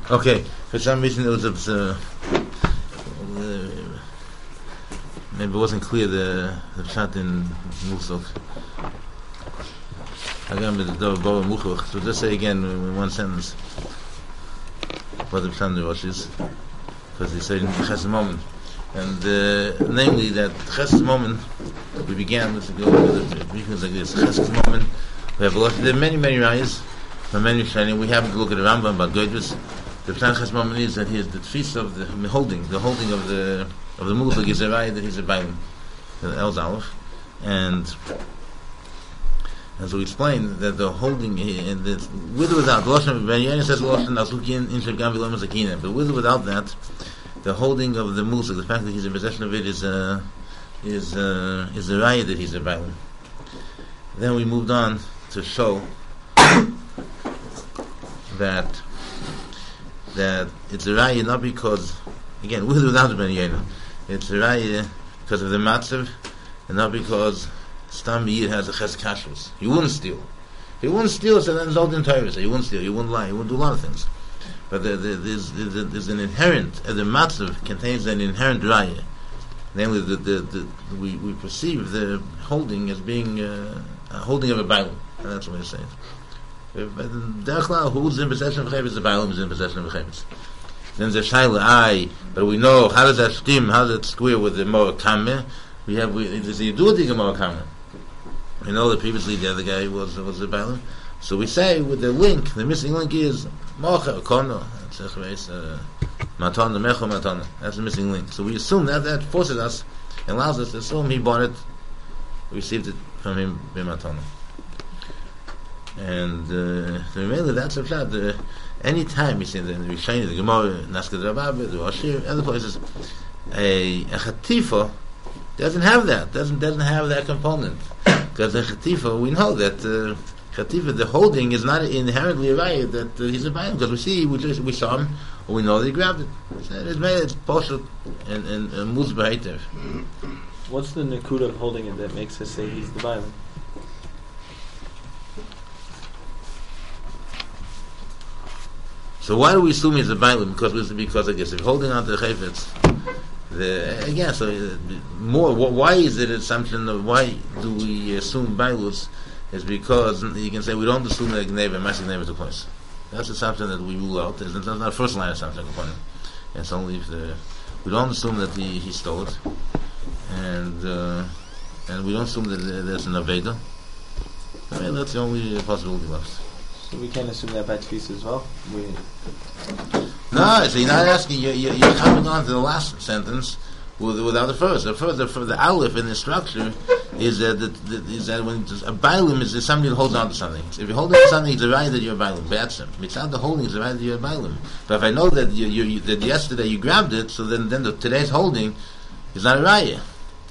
Okay, for some reason it was maybe it wasn't clear the pshat in Musaf. Again with the Baba Muchach. So just say again in one sentence what the pshat in the Rosh is, because he said in Chesed Moment, and namely that Chesed Moment we began with the briefings like this. Chesed Moment we have a lot. There are many rayas, many shining. We happen to look at the Rambam about Goydus. The Pshat Chesed Moment is that he is the feast of the holding of the Mulchak is a raya that he's a Bailim, the El Zalef, and so we explained that the holding and the with or without the Lashon Ben Yair says Lashon Asukin in Shagam Vilom Zakina, but with or without that, the holding of the Mulchak, the fact that he's in possession of it is a raya that he's a Bailim. Then we moved on to show that it's a raya not because, again, with or without the Ben Yair, it's a raya because of the matzav, and not because Stam Yid has a ches kashrus. He wouldn't steal. If he wouldn't steal, so then it's all in Torah. So he wouldn't steal, he wouldn't lie, he wouldn't do a lot of things. But there's an inherent, the matzav contains an inherent raya. Namely, we perceive the holding as being a holding of a Bailim. And that's what we're saying. Who's in possession of Chavetz? The Bailim is in possession of Chavetz. Then the Shaila, but we know, how does that stem, how does it square with the Moa Kameh? There's a Yedudik Moa Kameh. We know that previously the other guy was a Bailim. So we say, with the link, the missing link is Mocha, Kono, Matana, Mecho, Matana. That's the missing link. So we assume that forces us, and allows us to assume he bought it, received it from him by Matana. And remember, that's a pshat. Any time you see the Rishayim, the Gemara, Naskad Rabbi, the Ashir, other places, a chatifa doesn't have that. Doesn't have that component. Because a chatifa, we know that chatifa, the holding is not inherently a raya that he's a bayim. Because we saw him, or we know that he grabbed it. It's partial and moves b'haitev. What's the nakuda of holding it that makes us say he's the bayim? So why do we assume he's a Bailim? Because I guess if holding on to the Chavetz, why is it an assumption of why do we assume Bailus? Is because you can say we don't assume that Gneva and Masik Gneva took place. That's an assumption that we rule out. It's not a first line assumption component. It's only if we don't assume that he stole it, and we don't assume that there's an Aveda. That's the only possibility left. So we can't assume that by Tfisa as well? No, so you're not asking, you're coming on to the last sentence without the first. The aleph in the structure is that when a bailim is somebody that holds on to something. If you're holding on to something, it's a right that you're a bailim. It's not the holding, it's a right that you're a bailim. But if I know that that yesterday you grabbed it, so then today's holding is not a raya.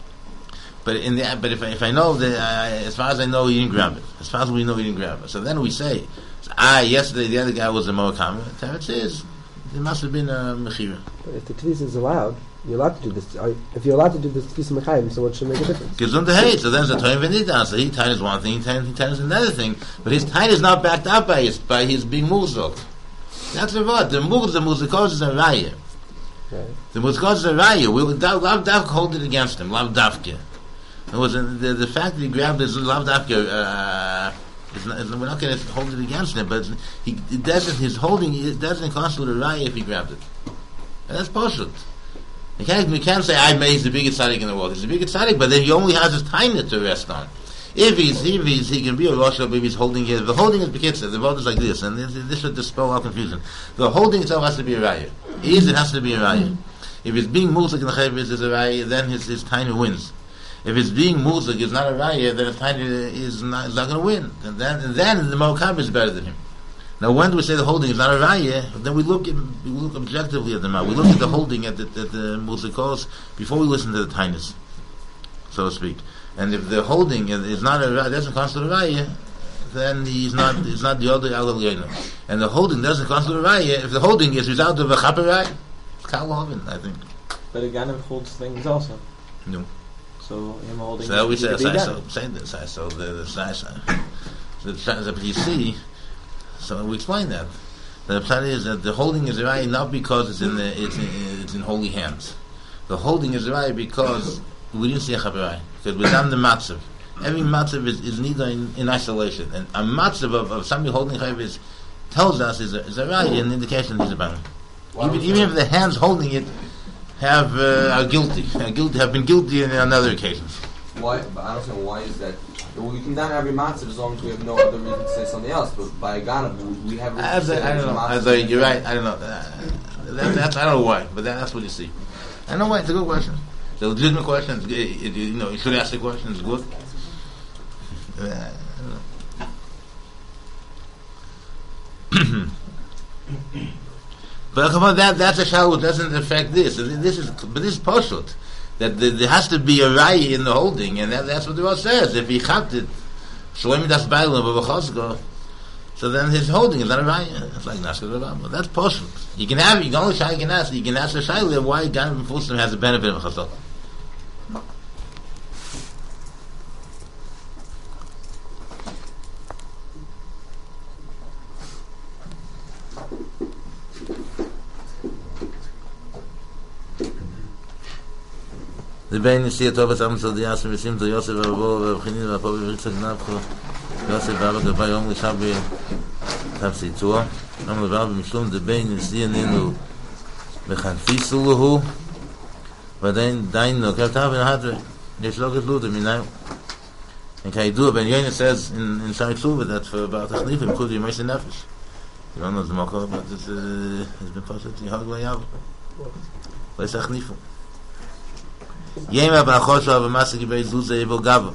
But if I know that as far as I know you didn't grab it, as far as we know you didn't grab it, so then we say, yesterday the other guy was a Moakam. Teretz says there must have been a mechira. But if the tefis is allowed, you're allowed to do this. If you're allowed to do this tefis mechayim, so what should make a difference? Gizun the hate. So then the Torah v'nidan. So he tied is one thing, he tied is another thing. But his tie is not backed up by his being muzok. That's the word. The muzikos is a raya. Right. The muzikos is a raya. We would lav davka hold it against him. Lav davka. It was the fact that he grabbed his lav davka. We're not going to hold it against him, but his holding doesn't constitute a raya if he grabbed it. And that's partial. We can't say he's the biggest tzaddik in the world. He's the biggest tzaddik, but then he only has his time to rest on. If he can be a Rosh Hashanah, if he's holding it. The holding is bekitzer. The vote is like this, and this should dispel all confusion. The holding itself has to be a raya. It has to be a raya. If it's being muzak in the chavis is a raya, then his time wins. If it's being muzak is not a raya, then his time is not going to win. And then the Moakam is better than him. Now, when do we say the holding is not a raya? Then we look objectively at the mouth. We look at the holding at the muzikos before we listen to the tinus, so to speak. And if the holding is not a raya, doesn't constitute a raya, then he's not the other al. And the holding doesn't constitute a raya. If the holding is without the v'chaper raya, it's kalhavin, I think. But a ganim holds things also. No. So him holding. So we say the you see. So we explain that The pshat is that the holding is right not because it's in holy hands. The holding is right because we didn't see a chaberai. Because we're down the matzav. Every matzav is neither in isolation. And a matzav of somebody holding chaberai tells us is a right, an indication that he's a baron. Even if the hands holding it are guilty, have been guilty on other occasions. Why? But I don't know why is that. Well, we can down every matzav as long as we have no other reason to say something else. But by a ganav, we have. I don't know. You're right. I don't know. That's I don't know why, but that's what you see. I know why. It's a good question. It's a legitimate question. You should ask the question. It's good. I don't know. But come on, that's a shal which doesn't affect this. This is poshut. That there has to be a raya in the holding, and that's what the Rosh says. If he chapped it, shloim das bailam b'vachosgo, so then his holding is not a raya. It's like Nashka Rabba. That's poshut. You can only shy can ask the shayla why Gan Fulsum has the benefit of a chazal. The Bein is here to have some of the Yasim Sim to Yosef Abbo, Khinin, Abbo, Richard Napko, Yosef Abbo, the Bayom, the Shabi, Tapsi Tua, Nam the Bab, Mishum, the Bein is here Ninu, Mechanfisuluhu, but then Dino, Kaltav and Hadre, Yeshlog at Ludim, you know. And Kaidu, Ben Yonis says in Shai Tzuva that for about a Snifim could be Meshin Nefesh. You don't know the Mokah, but it's been posted to Yahweh Yav. Let's Achnifim. Yema Bachosha of Masaki Beit Zuza Evo Gava.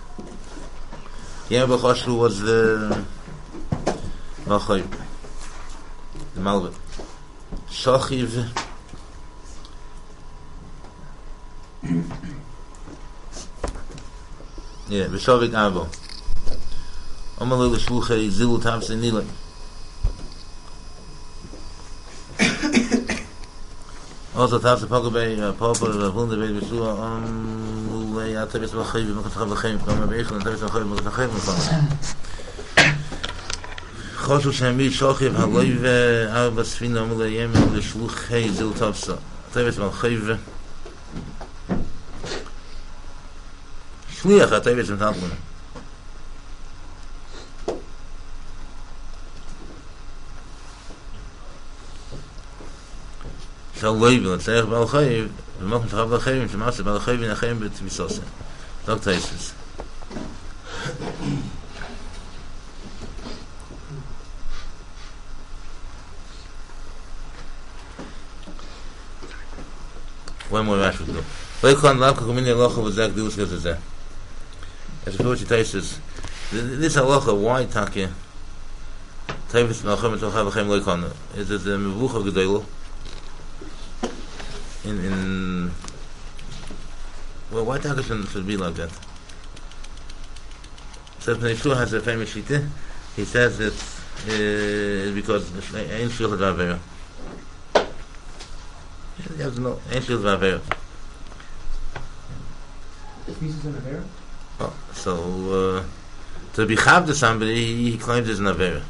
Yema Bachosha was the Malvet. Shochiv. Yeah, Vishovik Avo. Omalil Shluchei Zilu Tamse Nilay. Also Tafse Pogabay, Papa, Wunde Beit Bishua, Ulay, Atavis Machiv, Mokatchav Lachem, Kama Beishon, Atavis Machiv, Mokatchav Lachem. Choshu Shemi, Shochiv, Haloive, Arba Sfina, Mulay Yem, Lishluchei, Zil Tafsa, Atavis Machiv, Shliach, Atavis Machiv. Shaloiv, let's say Baal Chayiv, we mogen toch Baal Chayiv, ze maken Baal Chayiv in een gegeven moment Tvisose. Dat is het. One more match we do. Wij gaan lachen komen in de lachen wat zeg doen ze ze. As a poetry taste this halacha why take Tavis Malcham to have a chem loikon. Is it the Mevuch of Gedelo? In well, why take should be like that? So Yeshua has a famous shita. He says it's because Ein Shil Vavera. You have to know Ein Shil Vavera. Pieces in Avera? Oh, so to be chav to somebody, he claims it's an Avera.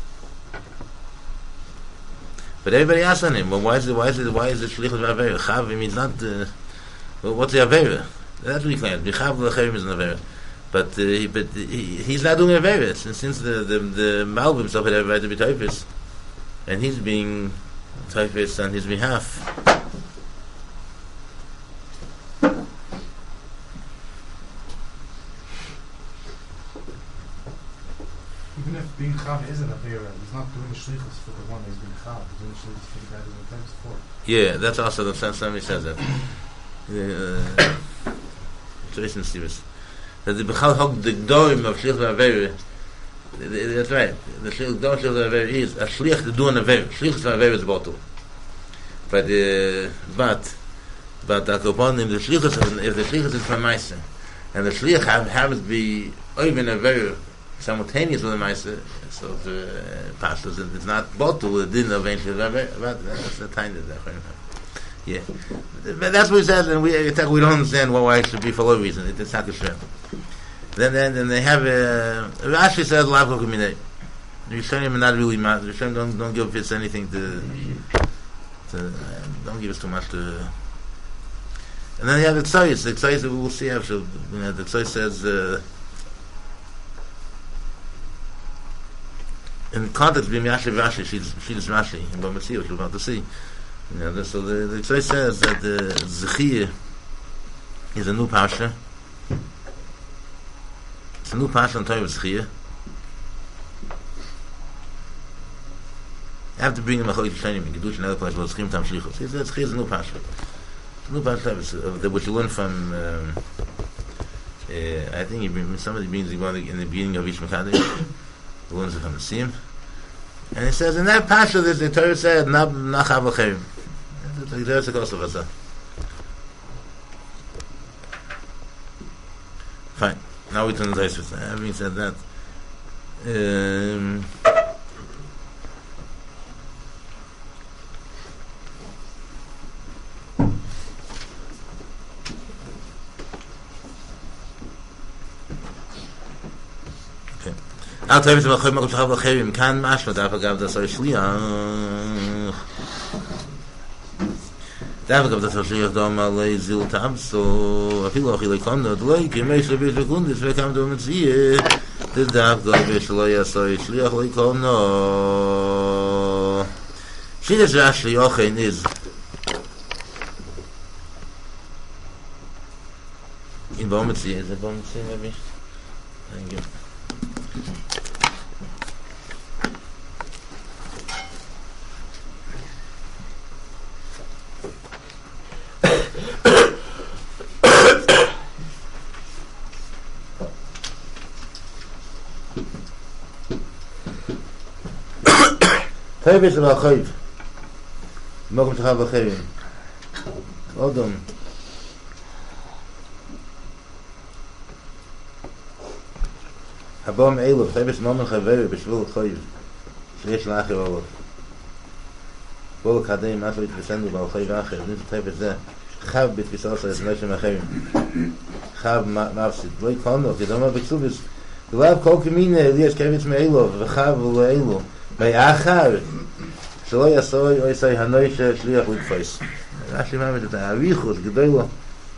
But everybody asks on him, well, why is it shlichus v'avera? Chav means not. Well, what's the avera? That's what he claims. Bichav l'chayim is an avera, but he's not doing avera since the Malbim himself had every right to be typhus, and he's being typhus on his behalf. Even if being chav isn't a vera, he's not doing the shlichus for the one that's being chav. He's doing the shlichus for the guy that attempts for. Yeah, that's also the sense somebody says that. Jason Stevens. That the bechal hog the dorim of shlichus v'avera. That's right. The shlichus v'avera is a shlich to do an avera. Shlichus v'avera is bottle. But the upon him the shlichus if the shlichus is from Meiser and the shlich happens to be even avera simultaneous with the Meiser, so the pastors it's not bottle it didn't eventually but that's the time that yeah, but that's what he says, and we don't understand why it should be for no reason. It's not a shame. Then they have Rashi says Lavko Kaminei. The Rishonim are not really mad. The Rishonim don't give us anything to don't give us too much to. And then you have the Tzayis. The Tzayis we will see after. The Tzayis says in context being Rashi, she's Rashi, but we'll see what we're about to see. So the Tzayis says that the Zechiyah is a new pasha. It's a new pasha on Torah Zechiyah. You have to bring him a Chodesh Sheni in Kedusha, another place where Zechiyah Tam Shlichus. Zechiyah is a new pasha. New pasha which you learn from. I think somebody brings it in the beginning of each Mekadesh. He learns it from the Siyum. And he says in that pasha that the Torah said Nachav L'Cherim. There's a cost of us. Fine. Now we turn to the Tosfos. Having said that, Al Tevez Malchim Malchim Chav L'Cherim Kan Mashma Daf Agav Dasar Shliach Daf Agav Dasar Shliach Dom Alei Zil Tabso Afilu Achilei Kondo Dloi Kimesh Levish Vekundis Vekam Do Mitziyeh The Daf Gavish Lo Yasar Shliach Lei Kondo Shidas Rashi Yochein is in Bo Mitziyeh. Is it Bo Mitziyeh maybe? Thank you. Tevis L'Chayiv Mokum T'chav L'Chayim Odom Habom Eilov Tevis Momen Chaveri B'Shvil L'Chayiv Shlish L'Acher Olav Bol Kadei Masvit V'Sendu B'Chayiv Acher Nid Tevis Zeh Chav B'Tfisosa Es Meshem Achayim Chav Mavsid Loi Kono Kedoma B'Ksuvis L'Lav Kol Kemine Elias Kevitz Me'Eilov V'Chav L'Eilov Me'achar Shlo Yasoy Oisay Hanoisha Shliach L'Tfais Rashi Mamed Et Ha'arichus Gedoylo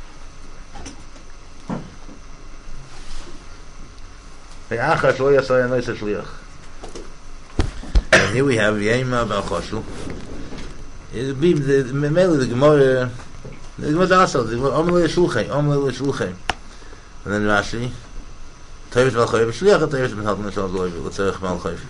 Me'achar Shlo Yasoy Hanoisha Shliach. And here we have Yeima B'Achoshu. It'll be mainly the Gemara also the Omle Shulchay and then Rashi Tevis Malchayv Shliach Tevis Malchayv Shliach L'Tzerech Malchayv.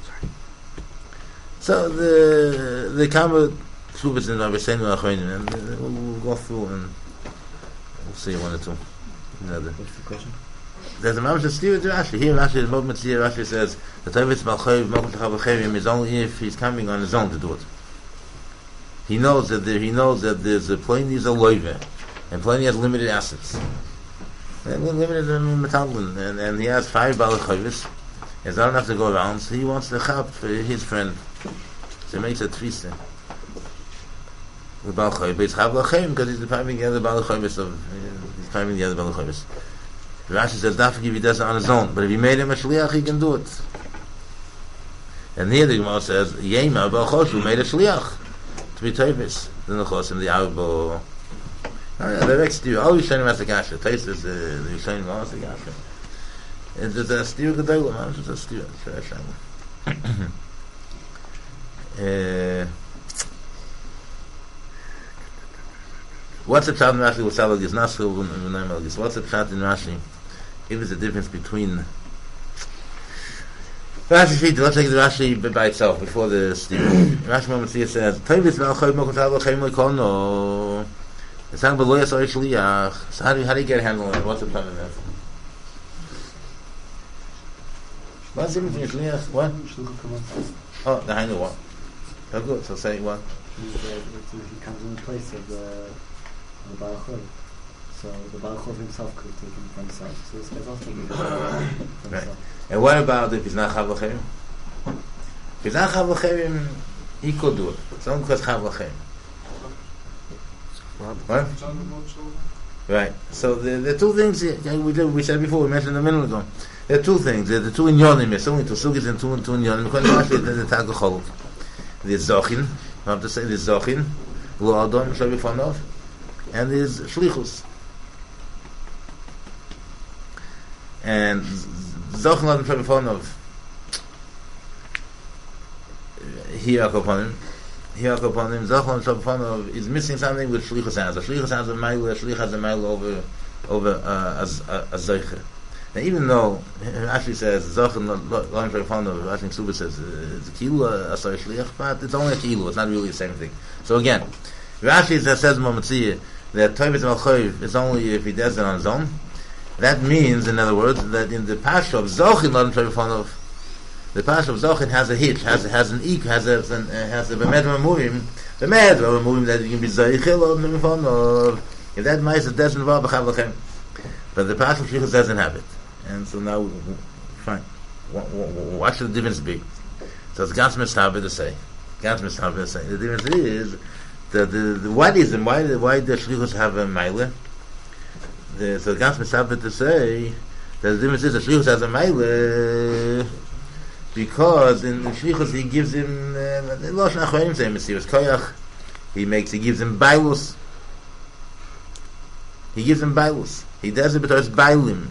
So the camera Shuvas in Rabbi Seinu Achronim, and we'll go through and we'll see one or two. What's the question? There's a Mamash Steve Rashi. Here Rashi is Mokum Tzir. Rashi says the Tevis Malchayv Mokum T'chav L'Chayim is only if he's coming on his own to do it. He knows that there's a plane needs a loive, and plane has limited assets. And limited metalin, and he has 5 balachayvis. He has not enough to go around, so he wants the chap for his friend. So he makes a tvisa. The balachayv, but it's chav lachem because he's depriving the other balachayvis of. He's depriving the other balachayvis. Rashi says dafik if he does it on his own, but if he made him a shliach, he can do it. And here the Gemara says Yema B'Choshu made a shliach to be tevis. Then the chos in the arbo. The next steer. All Rishonim has a kasha. Taste is the Rishonim has a kasha. And there's a steer gedol. Man, it's a steer. What's the pshat in Rashi with Salagis? Nasru v'nayim Alagis. What's the pshat in Rashi? Give us the difference between Rashi sheet. Let's take the Rashi by itself before the steer. Rashi moment here says Tevis v'alchayv mokum t'chav l'chaim l'kono. It's not below us or shliach. So how do you get a handle on it? What's the pshat in that? What's the difference between shliach? What? Oh, the Hainu what? Oh, good. So say what? He comes in the place of the Baal Chol. So the Baal Chol himself could take him from himself. So this guy's also taking him from himself. And what about if he's not Chav L'Chaim? If he's not Chav L'Chaim, he could do it. It's only because Chav L'Chaim. What? Right. So the two things we said before. We mentioned a minute ago. There are two things. There are the two inyonim. There's only two sugis and two inyonim. Because actually the tag cholok. There's zochin. I have to say there's zochin. Lo adon shabifanov, and there's shlichus. And zochin lo adon shabifanov. Hiyakoponim. Zochin lo adon shabifanov is missing something with shlichus has. A shlichus has a mile. A shlich has a mile over a zeicher. Now, even though Rashi says Zachin lo adon shabifanov, Rashi Ksuba says it's a kilu asay shliach, but it's only a kilu. It's not really the same thing. So again, Rashi says Mometzia that Toivit Malchoiv is only if he does it on his own. That means, in other words, that in the Pasha of Zochin lo adon shabifanov, the Pasha of Zochin has a hitch, has an ik, has a b'medra murim that you can be Zaychil lo adon shabifanov. If that mice doesn't involve b'chav lachem, but the Pasha of Shlichus doesn't have it. And so now, fine. What should the difference be? So it's ganz mistabed to say. The difference is that why the shlichus have a meile? So ganz mistabed to say that the difference is the shlichus has a meile because in the shlichus he gives him losh nachayim say mesiras koyach. He gives him bailus. He does it because bailim.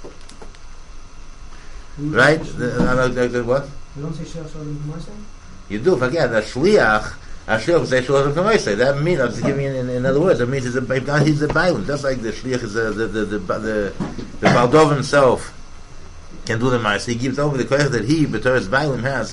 Right? What? You don't say Shliach Shalom K'maisei? You do, forget that Shliach say Shalom K'maisei. That means, I'm just giving you in other words, that means he's a Bailim. Just like the Shliach is the Baldov himself can do the Maaseh. He gives over the Koyach that he, B'Torah's Bailim has.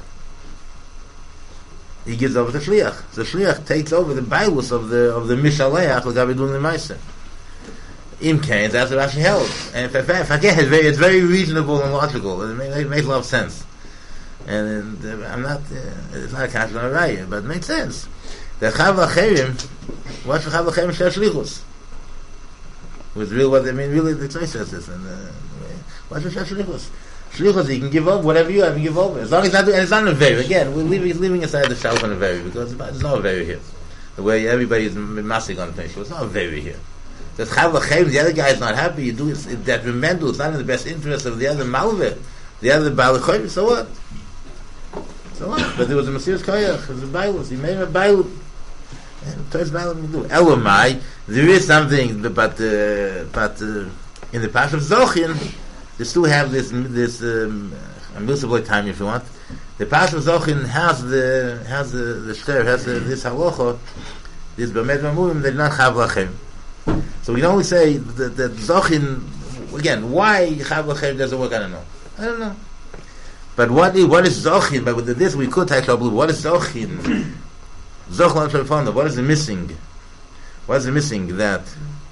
He gives over the Shliach. So Shliach takes over the Bailus of the Mishaleach, like I've been doing the Maaseh. Imkain, that's what Rashi held. And it's very reasonable and logical. It makes a lot of sense. And I'm not, it's not a kasha on a raya, but it makes sense. The Chav L'Acherim, what's the Chav L'Acherim Shel Shlichus? With real, what I mean, really, the Tzai says this. And what's the Shel Shlichus? Shlichus, you can give over, whatever you have, you give over. As long as it's not a very. Again, we're leaving aside the Shalom and a very, because there's no very here. The way everybody is massing on the thing, it's not a very here. That Chav L'Acherim, the other guy is not happy, you do it detrimental, it's not in the best interest of the other Malveh, the other Baal L'Choyim, so what? But there was a Mesiras Koyach, there was a Bailus, he made a Bailus. And towards Bailus you do. Elomai, there is something, but in the Pash of Zochin, they still have this multiple time if you want. The Pash of Zochin has the shter, has this halacha, this B'med Mamurim, they're not Chav L'Acherim. So we can only say that Zochin, again, why Chav L'Acherim doesn't work, I don't know. But what is Zochin? But with this we could take trouble. What is Zochin? Zochin, what is the missing? What is the missing that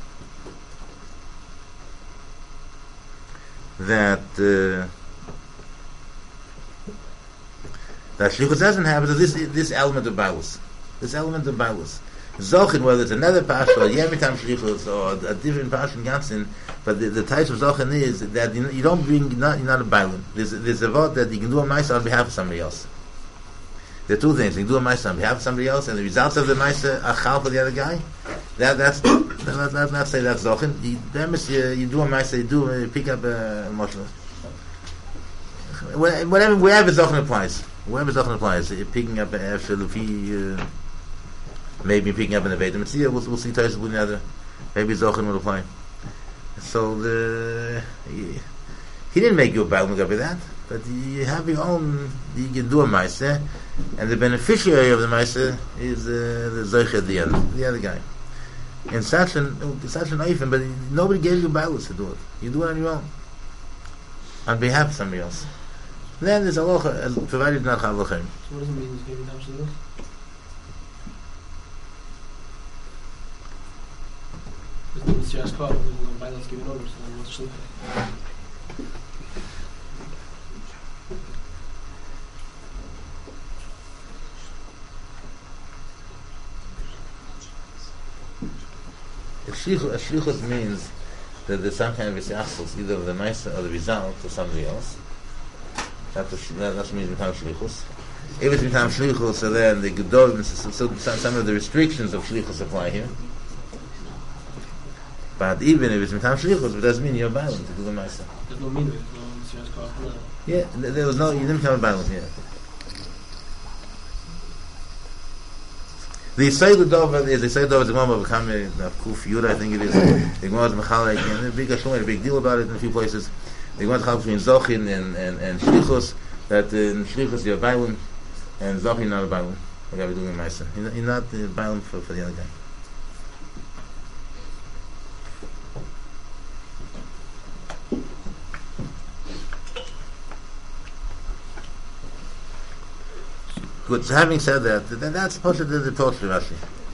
Shlichus doesn't have this element of Bailus. Zochin, whether it's another Pasha, or Yemitam Shlichus, or a different Pasha in Gansin, but the type of Zochin is that you don't bring, you're not a Bailim. There's a vote that you can do a Maisa on behalf of somebody else. There are two things. You can do a Maisa on behalf of somebody else, and the results of the Maisa are Chal for the other guy. Let's not say that's Zochin. You do a Maisa, you pick up a Moshe. Wherever Zochin applies. You're picking up an Efshel, Lufi, maybe picking up an Aveda Mitzvah, we'll see Toys with the other. Maybe Zochin will apply. So he didn't make you a Baal Megabeh that, but you have your own, you can do a Maaseh, and the beneficiary of the Maaseh is the Zocher, the other guy. In such an Eifim, but nobody gave you Baalus to do it. You do it on your own. On behalf of somebody else. Then there's a locha, provided not Chav L'Acherim. So what does it mean he's giving them Shlichus? It's just called when Bailam's giving over, so then what's Shlichus? Shlichus means that there's some kind of Yisachsus, either of the Maisa or the result to somebody else. That means Mitam Shlichus. If it's Mitam Shlichus, so then the Gedolim, so some of the restrictions of Shlichus apply here. But even if it's Mitam Shlichus, it doesn't mean you're violent to do the Maisa. There's no meaning, there's no Messiah's Koach. Yeah, there was no, you didn't become violent yet. The Yisrael Dover is, the Yisrael Dover is the Gemara of Kame, Kuf Yud, I think it is. The Gemara is Mechalek, and a big Ashum, a big deal about it in a few places. The Gemara is Mechalek between Zochin and Shlichus, that in Shlichus you're violent, and Zochin not a violent. The guy we're doing Maisa. He's not violent for the other guy. Good. So having said that, then that's supposed to be the torch to Rashi.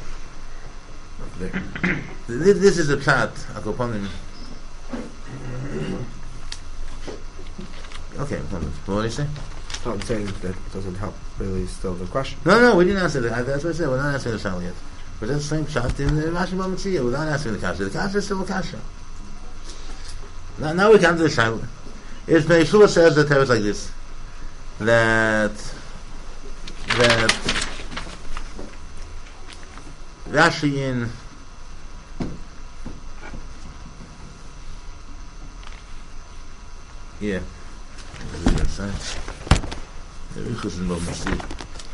This is the pshat. Akoponim. Okay. What do you say? No, I'm saying that doesn't help really still the question. No, we didn't answer that. That's what I said. We're not answering the shal yet. But that's the same pshat in Rashi B'Mitzvah. We're not answering the kasha. The kasha is still a kasha. Now we come to the shal. If the Yeshua says that it's like this, that Rashi in the Richus in B'Mitzvah.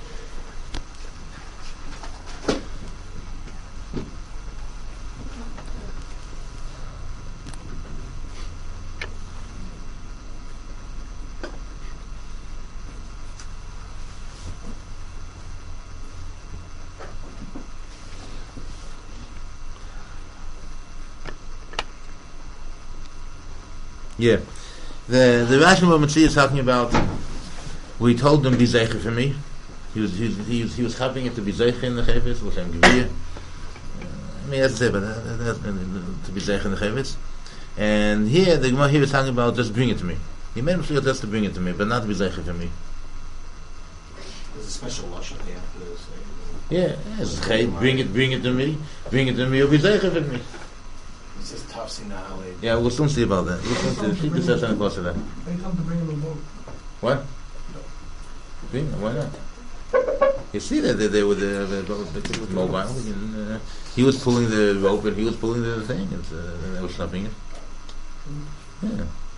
Yeah, the Rashi B'Mitzvah is talking about. We told them be zeicher for me. He was helping it to be zeicher in the chayvitz, which I'm giving you. I mean that's it, but that's to be zeicher in the chayvitz. And here the Gemara here is talking about just bring it to me. He made him sure just to bring it to me, but not to be zeicher for me. There's a special lashon they have to say. Yeah, yes, bring it to me, or be zeicher for me. It says tafsina alei. Yeah, we'll soon see about that. She can say something close to that. They come to bring him a boat. What? Why not? You see that they were mobile. And, he was pulling the rope and he was pulling the thing, and they were stopping it. Yeah.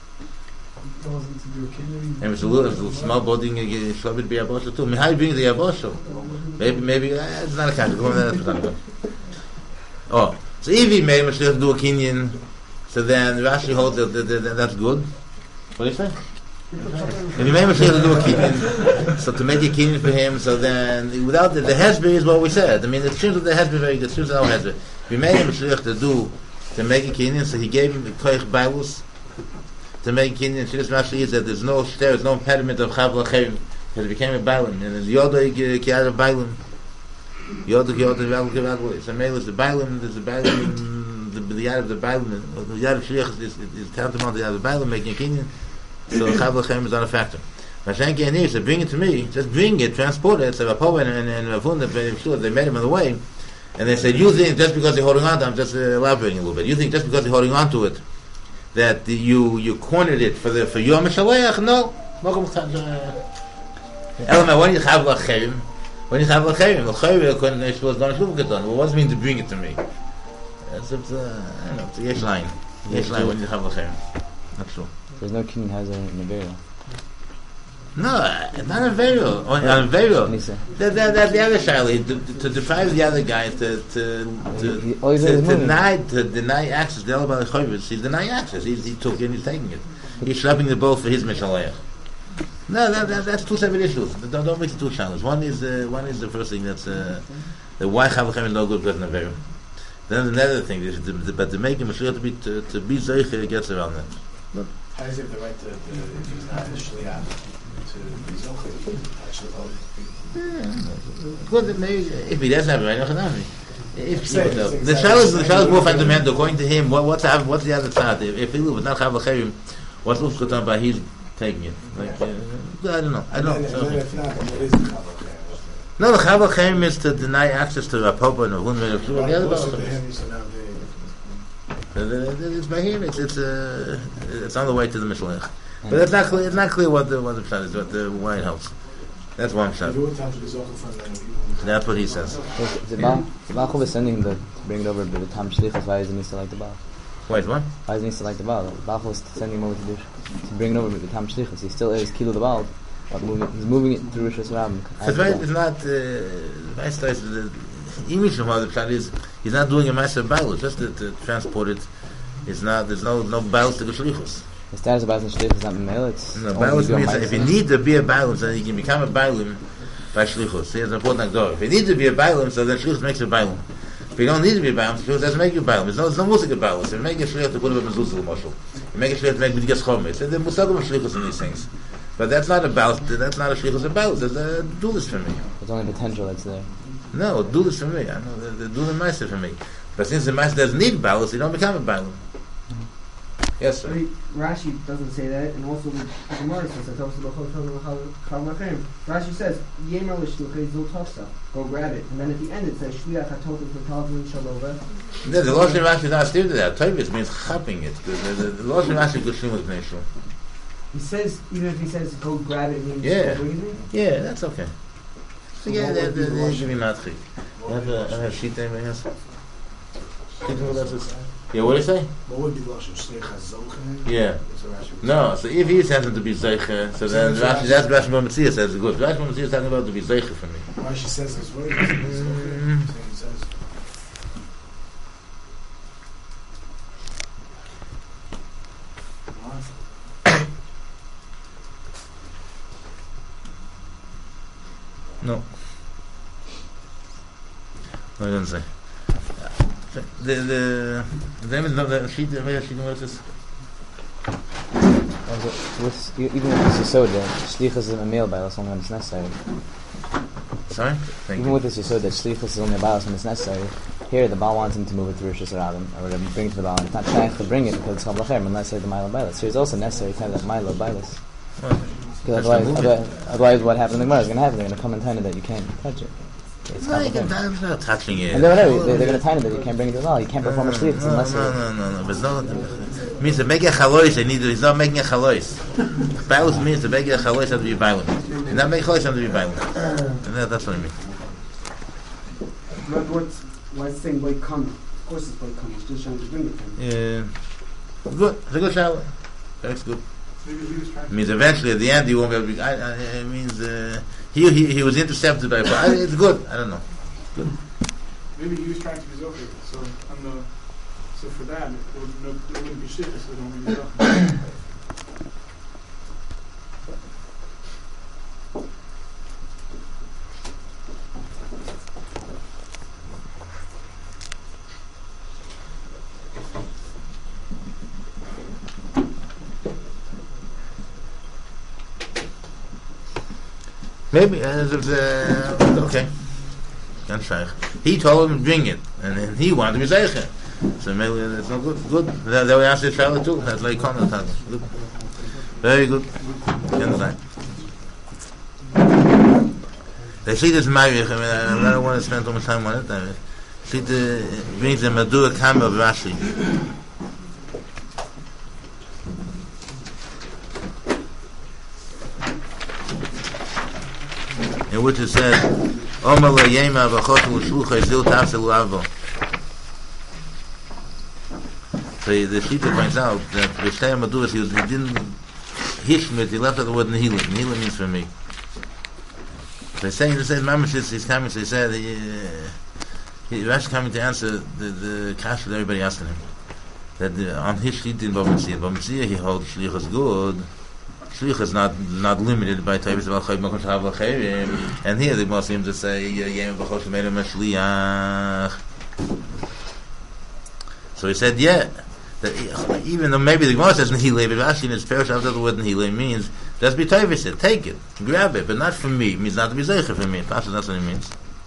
And it's a little small body. Should it be a boss too? How you bring the abosho? Maybe it's not a kind. Oh, so if he made Mashiach do a kinyan, so then Rashi holds that that's good. What do you say? And he made Mashiach do a kinyan, so to make a kinyan for him, so then without the hesber is what we said. I mean, it seems that the hesber very good. It seems that our hesber. We made Mashiach to make a kinyan, so he gave him the koich bailus to make a kinyan. Shirus Rashi is that there's no impediment of chavla chayim, because it became a bailim, and the yoda ki'ar of bailim. Yoda it's a male is the bailim. There's the bailim. The yad of the bailim, the yad of shliach is tantamount to the yad of the bailim making a kinyan. So Chavla Chaim is not a factor. Mashenki and here, so bring it to me, just bring it, transport it. So Rapoven and Ravunda, sure, they met him on the way, and they said, you think just because they're holding on to it, I'm just elaborating a little bit, you think just because they're holding on to it, that you cornered it for your Meshaleach? No. Elamai, when you Chavla Chaim, the Chaim was not Shuvkaton. What does it mean to bring it to me? It's I don't know, it's a yesh line. Yesh line when you Chavla Chaim. Not sure. There's no king has a Nevera. No, not a Nevera. On a Nevera. That's the other Shaili. To deprive the other guy to deny access. The other Chavis, he's denying access. He took it and he's taking it. He's schlepping the boat for his Meshaleach. No, that's two separate issues. Don't mix the two Shailis. One is the first thing that's the why Chavachem is no good because Nevera. Then another thing is but to make him Mashiach to be Zeicher gets around that. Look. How does he have the right to if he's not initially out to be zocher, actually hold? Good, maybe if he doesn't have it right, the shal is more fundamental. According to him, what's the other side? If he was not Chavla Chayim, what's Ufkotan by he's taking it? Like I don't know. And then if not, then what is the Chavla Chayim? No, the Chavla Chayim is to deny access to Rapopa and Avun. It's by him. It's on the way to the Mishleach, but it's not clear what the pshat is, why it helps. That's one pshat. That's what he says. The Baal is sending him to bring it over, but the Tam Shlichus, why isn't he still like the Baal? Wait, what? Why does he need to like the Baal? The Baal is sending him over to bring it over with the Tam Shlichus. He still is Kilo the Baal, but he's moving it through Rosh Hashanah. So it's not, the image of the Pshat is, he's not doing a massive Baal, just to transport it. It's not, there's no Baal to the Shlichus. The status of Baal and Shlichus is not male, it's... No, Baal means if you need to be a Baal, then you can become a Baalim by Shlichus. Here's an important door. If you need to be a Baalim, so then Shlichus makes you a Baalim. If you don't need to be a Baalim, Shlichus doesn't make you a Baalim. There's no music of Baalim. So you make a Shlichus to put up a mezuzah, Moshe. You make a Shlichus to make B'digas Chomet. So there's musagim of Shlichus in these things. But that's not a Baal, that's not a Shlichus of Baal. There's a duelist for me. There's only potential that's there. No, duelist for me. I know, the dueling Meister for me. But since the Meister doesn't need Baalim, so you don't become a Baalim. Yes, sir. Rashi doesn't say that, and also the Gemara says that. Rashi says, "Yemer l'shluchei zul tofsa." Go grab it, and then at the end it says, "Shliach hatotiv v'talvin shalova." The Lashon Rashi is not steered to that. Tovis means chapping it. The Lashon Rashi goes with Bnei Yisrael. He says, even if he says, "Go grab it," means yeah, go breathing. Yeah, that's okay. So yeah, they should be matching. I have a sheet there, anybody else? Yeah, what do you say? What would be Lashon Shliach Zochen? Yeah. No, so if he says him to be Zeiche, so then Rashi, that's Rashi Matzia says good. Rashi Matzia is talking about to be Zeiche for me. Rashi says this word. No. No, it doesn't say. The name is not the sheet. The way sheet what is even with this Yisod, Shlichus is a male Baal, only when it's necessary. Sorry? Even with this Yisod, that Shlichus is only a Baal when it's necessary. Here, the Baal wants him to move it to Rosh Hashanah, or whatever, bring it to the Baal. It's not trying to bring it because it's Chavlachem, unless the Milo Bailas. So it's also necessary to have that Milo Bailas. Because otherwise, what happened in the Gemara is going to happen. They're going to come and tell you that you can't touch it. It's not touching it. And they're going to tell you that you can't bring it to the Baal. You can't perform a Shlichus unless... No. There's no... It means to make a chalois, he's not making a chalois. Bailus means to make a chalois have to be violent. And not make chalois have to be violent. And that's what I mean. Why is it saying boy come? Of course it's boy come. He's just trying to bring it to him. Yeah. Good. It's a good shower. That's good. It means eventually at the end he won't be able to be... it means he was intercepted by... It's good. I don't know. Good. Maybe he was trying to be Zohar. So for that, it wouldn't be shit, so it don't be Zohar. Maybe okay. He told him to bring it, and then he wanted to be zeicher. So maybe that's not good. Good. That we answer the child too. That's like comment. Good. Very good. They see this marriage. I don't want to spend too much time on it. See brings the Madura Kama of Rashi. In which it says, Omer lo yema v'chotem u'shlucha zil tafsel u'avo. So the Shita points out that Rishtei Maduras, he didn't hishmit, he left out the word Nehila. Nehila means for me. So he's saying, Mamash is coming, so he said, Rashi coming to answer the kasha that everybody asking him. That on his Shita in Bavamsiyah, he holds Shlichus good. Shlichus is not limited by Tavis of Al-Chayim Makom Shahav Al-Chayim. And here the Muslims just say, Yem B'chol Shemeirim HaShliach. So he said, yeah. That even though maybe the Gemara says Nehilei, but Rashi in his Perush after the word Nehilei means just be Tavis it, take it, grab it, but not for me. It means not to be Zeicher for me. That's what it means.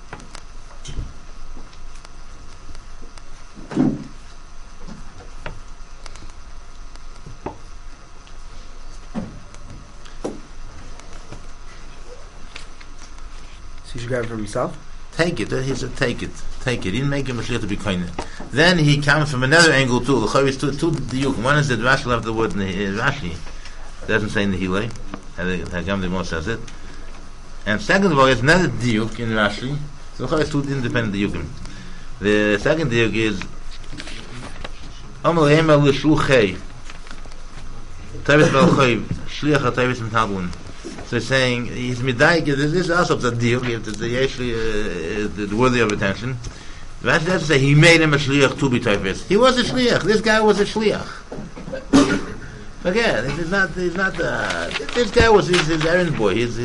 So he should grab it for himself? Take it. He said, take it. He didn't make him a shliach to be kind. Then he comes from another angle too. The Chavis two diuk. One is that Rashi left the word Rashi doesn't say Nehilei. Hagam the Moshe says it. And second of all, it's another diuk in Rashi. So the Chavis two independent diukim. The second diuk is Amar Ema L'Shluchei Tevis Balchoi Shliach HaTevis Mitadlun. So he's saying, he's Midaik, this is also a deal, the worthy of attention. That's to say, he made him a Shliach to be Tevis. He was a Shliach. This guy was a Shliach. Again, he's not this guy was his errand boy, his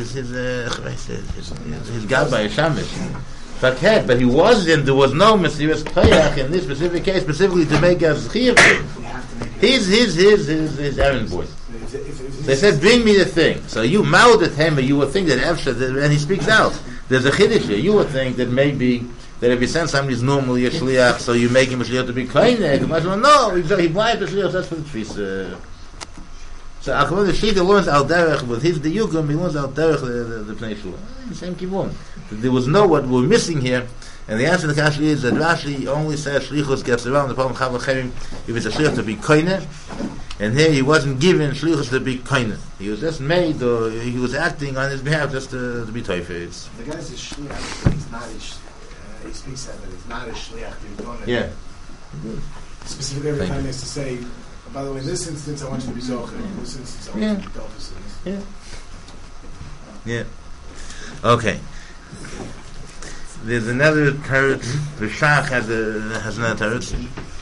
guy by Shamish. But he wasn't, there was no Mesiras Koyach in this specific case, specifically to make us Chiyuv. He's his errand boy. They said, bring me the thing. So you mouthed at him, but you would think that Efsha, and he speaks out. There's a Chiddush here. You would think that maybe, that if you send somebody who's normally a Shliach, so you make him a Shliach to be Koyach. No, he blind the Shliach, that's for the Tfis. So Achman the Shita learns Al Derech with his Diyukum, he learns Al Derech the Pnei Shua. The same Kivon. There was no what we're missing here, and the answer to the Kashi is that Rashi only says Shlichus gets around the problem of Chavachim if it's a Shliach to be Koine, and here he wasn't given Shlichus to be Koine. He was just made, or he was acting on his behalf just to be Teifetz. The guy is a Shliach, he's not he speaks that he's not a Shliach, Yeah. Specifically every time he has to say, by the way, in this instance, I want you to be Zocher. In this instance, I want you to be Dolphus. Yeah. Okay. There's another teretz. The Shach has another teretz.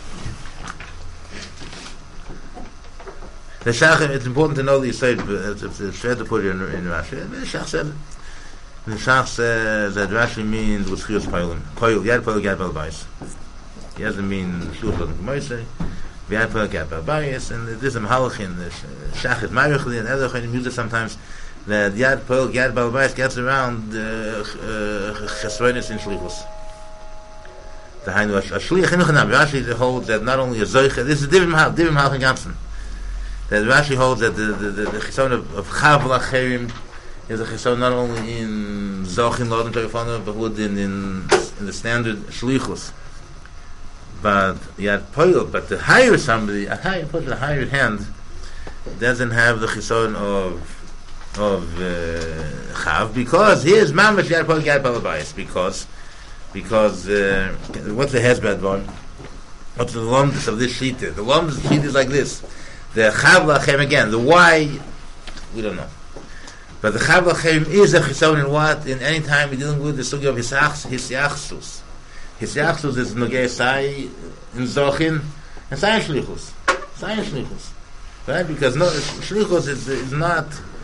The Shach, it's important to know the Yisrael, it's fair to put it in Rashi. The Shach said, that Rashi means with Chiyus Poilim. Yad Balbais. He doesn't mean Shluch Lodin K'moisei. Yad Poil Yad Balbais. And there's a Mahalach in the Shach is Marichli, and other Chonim use it sometimes, that Yad Poil Yad Balbais gets around Chesronis in Shlichus. The Hainu a Shliach Chinuchanam. Rashi holds that not only a Zoicha, this is different Mahalach in Gansen. That Rashi holds that the Chison of Chav Lacherim is a Chison not only in Zochin Lodin Toyofana, but in the standard Shlichus. But Yad Poil, but to hire somebody, a hired hand, doesn't have the Chison of Chav, because here's Mamash Yad Poil Yad Balabais, because what's the Hezbad one? What's the Lomdus of this Shita? The Lomdus of the Shita is like this. The Chav Lachem, again, the why, we don't know. But the Chav Lachem is a Chison in what? In any time we're dealing with the Sugi of His Yachsus. His Yachsus is Nogei Sai in Zochin, and Sai Shlichus. Right? Because no, Shlichus is not...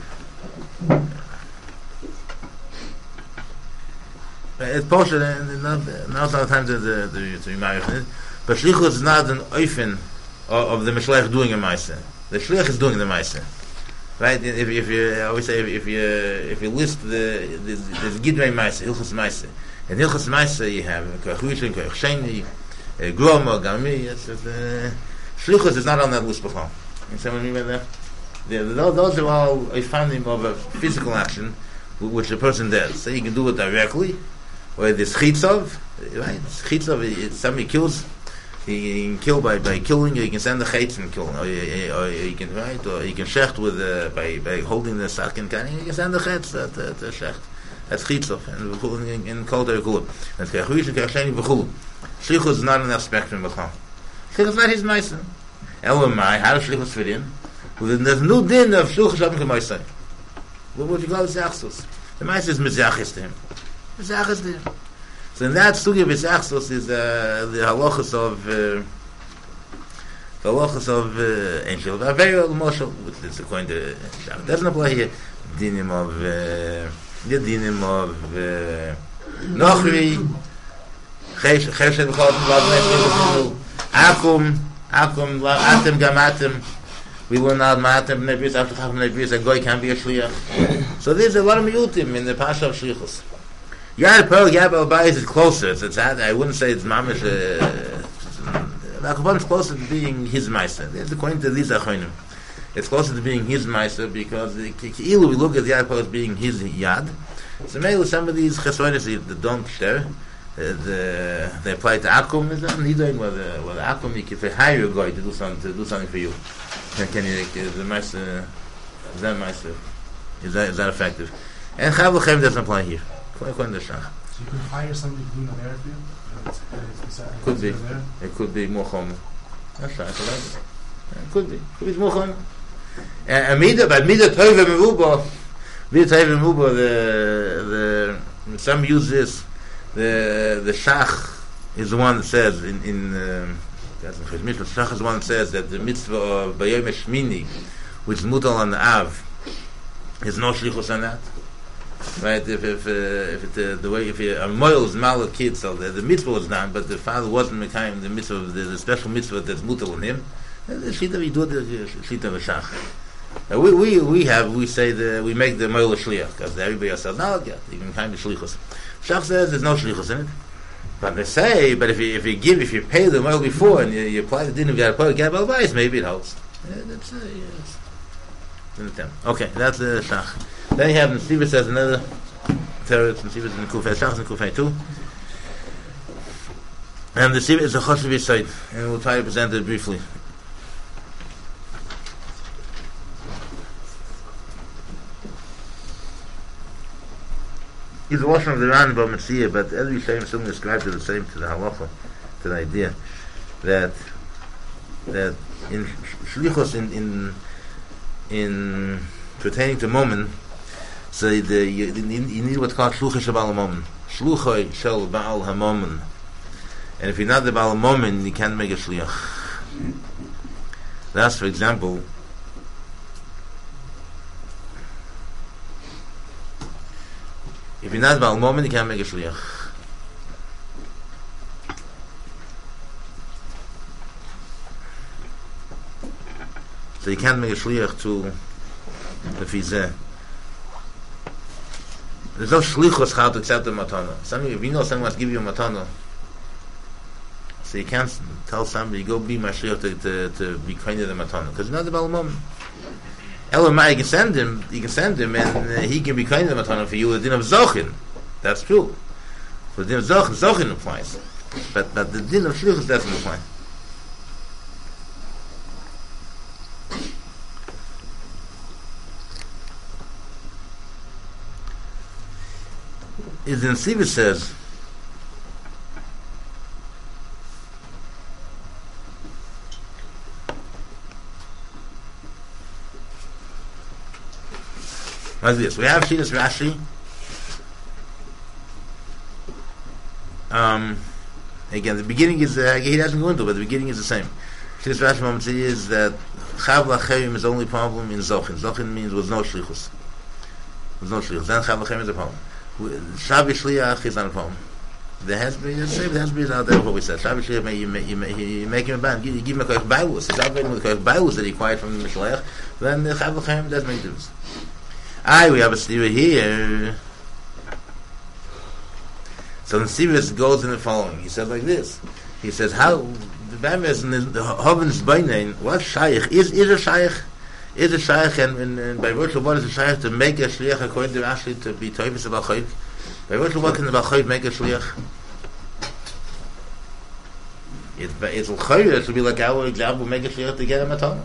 It's Posher, and now sometimes to be married, but Shlichus is not an oifen of the Meshleich doing a Maaseh. The Shliach is doing the Maaseh. Right? If you I always say if you list the Gidrei Maaseh, Hilchus Maaseh. In Hilchus Maaseh you have Kochushin, Kochsheni, Groma, Gami. Shlichus is not on that list before. You see what I mean by that? Those are all a finding of a physical action which a person does. So you can do it directly, or there's chitzov, right? Chitzov, somebody kills. He can kill by killing. You can send the chaytz and kill, or you can or you can shecht with by holding the sakin. You can send the chaytz to shecht. That's chitzov and in kol derekulim. That's kechush and kechsheni v'chulu. Shlichus is not in that spectrum b'chol. Shlichus is not his ma'aser. Elamai, how does shlichus fit in? Well, there's no din of shlichus shabbat k'ma'aser. What would you call this achsus? The ma'aser is mizachis to him. Mizachis to him. So in that sugi of Isachsos is the halachas of Angel Vaveil Moshe, which is according to Shabbat. Doesn't apply here. Dinim of Nochri, Chesed V'chot Akum, Atem Gamatem. We learn out Matem Nebris after Chav Nebris. A goy can be a shliach. So there's a lot of miyutim in the pasha of shlichus. Yad Pearl Yad Balbais is closer. It's I wouldn't say it's mamish. It's closer to being his meister. It's according to these achonim. It's closer to being his meister because we look at Yad Pearl as being his yad. So maybe some of these chesronis that don't share, they apply to akum. Is that neither whether akum you can hire a guy to do something for you. Can you is the meister? Is that meister? Is that effective? And Chav L'Chem doesn't apply here. So you could hire somebody to do an area for you? Could be. It could be more common. That's right. Could be Mukhon. And Mida Tova Mevuba, the some use this. The Shach is the one that says in the Shach is the one that says that the mitzvah of Bayom Shmini, which is mutal on the Av, is no shlichus on that. Right? If a moil is mal a kid, so the mitzvah was done, but the father wasn't making the mitzvah, the special mitzvah that's mutal on him. The shita we do the shita of Shach. We say we make the moil a shliach because everybody else says no, yeah, even kind of shlichus. Shach says there's no shlichus in it. But they say, but if you pay the moil before and you apply the din of Yad Poel, Gab Al-Bayis, maybe it helps. That's yes. Okay, that's the Shach. Then you have the Siva says another teretz, and Siva is in the Kufay. Shach is in the Kufay too. And the Siva is a Choshev Yisayid, and we'll try to present it briefly. It's a washing of the Rambam Metzia, but every Shem Sum describes it the same to the halacha, to the idea that in shlichus in pertaining to moment, so you need what's called shlucha shebal moment, shlucha shel baal hamomen, and if you're not the baal hamomen, you can't make a shliach. That's, for example, if you're not Baal Moment, you can't make a shliach. So you can't make a shliach to the fizeh. There's no shlichus how to accept the matana. If you know someone wants to give you a matana, so you can't tell somebody, go be my shliach to be kind of the matana, because you're not the Baal Moment. Elamai, you can send him, and he can be kind of the matana for you. The din of zochin, that's true. So the din of zochin applies, but the din of shlichus doesn't apply. Is in Siva says. Like this, we have Shiras Rashi. Again, the beginning is he doesn't go into it, but the beginning is the same. Shiras Rashi moment is that Chav Lachayim is the only problem in Zochin. Zochin means with no shlichus. With no shlichus. Then Chav Lachayim is a problem. Shavi Shliach is not a problem. The Hezbollah is out there. What we said, Shavi Shliach, you make him a ban. You give him a koich bailus. It's out there with a koich bailus that he acquired from the Mishleach. Then the Chav Lachayim doesn't make difference. We have a Siva here. So the Siva goes in the following. He said like this. He says, how the Bama is in the Hoven's Bainain, what Shaykh? Is a Shaykh? Is a Shaykh, and by virtue of what is a Shaykh to make a Shliach according to Rashi to be Toifis about Chayv? By virtue of what can the Chayv make a Shliach? It's Chayv to be like our example, make a Shliach to get a Matana.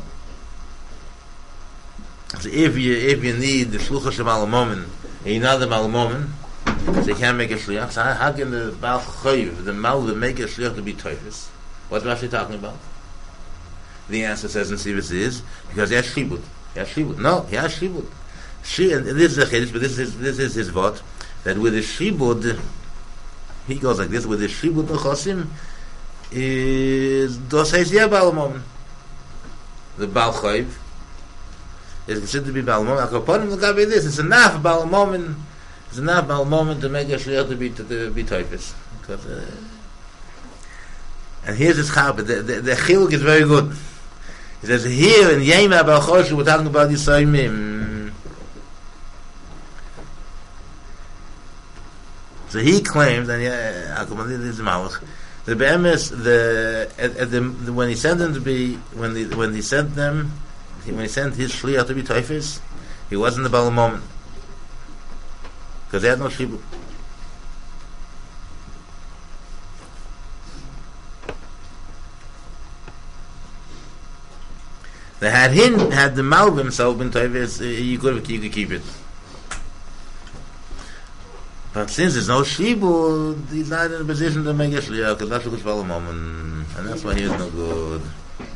So if you need the shlucha shemal moment, and you're not the mal moment, so you can't make a shliach. So how can the Baal Chayiv, the Malva, make a shliach to be toifus? What's Rashi talking about? The answer says in Sivas is because he has shibud. No, he has shibud. And this is a chiddush, but this is his vot that with the shibud, he goes like this. With the shibud nechosim is doseis yeh Baal moment. The Baal Chayiv is considered to be Baal Moment. According to this, it's enough Baal Moment. It's enough Baal Moment to make a shliach to be toifus. And here's his chab. The chiluk is very good. He says here in Yema Baal Choshu we're talking about Yisayimim. So he claims, and this is Malach. The be'emes, when he sent them to be, when he sent his shliach to be toifus, he wasn't the Baal Moment because they had no shibud. They had the Malv himself been toifus, you could keep it. But since there's no shibud, he's not in a position to make a shliach because that's what Baal Moment, and that's why he is no good.